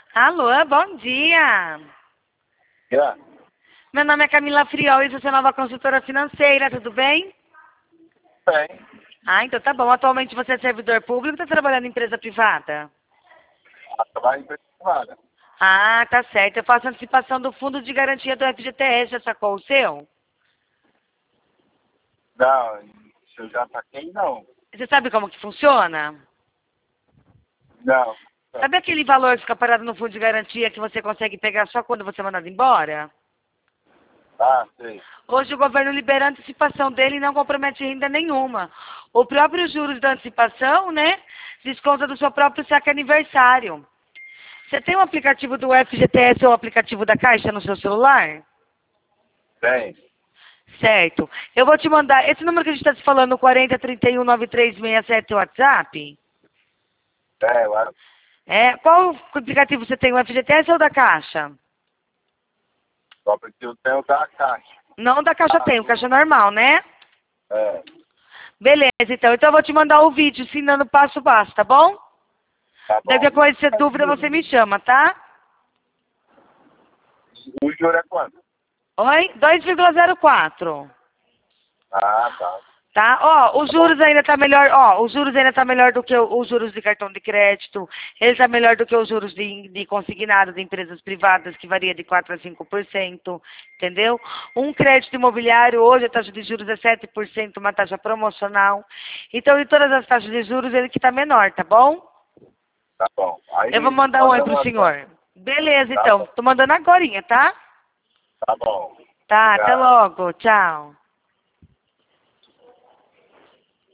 Alô, bom dia. Já? Meu nome é Camila Friol e sou sua nova consultora financeira, tudo bem? Bem. Ah, então tá bom. Atualmente você é servidor público ou está trabalhando em empresa privada? Trabalho em empresa privada. Ah, tá certo. Eu faço antecipação do fundo de garantia do FGTS, já sacou o seu? Não, se eu já saquei, não. Você sabe como que funciona? Não. Sabe aquele valor que fica parado no fundo de garantia que você consegue pegar só quando você é mandado embora? Ah, sei. Hoje o governo libera a antecipação dele e não compromete renda nenhuma. O próprio juros da antecipação, né, desconta do seu próprio saque aniversário. Você tem um aplicativo do FGTS ou o aplicativo da Caixa no seu celular? Tem. Certo. Eu vou te mandar, esse número que a gente está te falando, 40 31 93 67, WhatsApp? É, lá. Qual aplicativo você tem, o FGTS ou da Caixa? Só porque eu tenho da caixa. Não, da Caixa tem, o Caixa normal, né? É. Beleza, então. Então eu vou te mandar o vídeo ensinando passo a passo, tá bom? Tá bom. Qualquer coisa, se dúvida, você me chama, tá? O juro é quanto? Oi? 2,04. Ah, tá. Tá? Ó, os Tá bom. juros ainda tá melhor, ó, os juros ainda tá melhor do que os juros de cartão de crédito. Ele tá melhor do que os juros de consignado de empresas privadas, que varia de 4 a 5%, entendeu? Um crédito imobiliário, hoje a taxa de juros é 7%, uma taxa promocional. Então, de todas as taxas de juros, ele que tá menor, tá bom? Tá bom. Aí, Eu vou mandar um oi manda pro uma foto. senhor. Beleza, Tá então. bom. Tô mandando agorinha, tá? Tá bom. Tá, até Obrigado. logo. Tchau.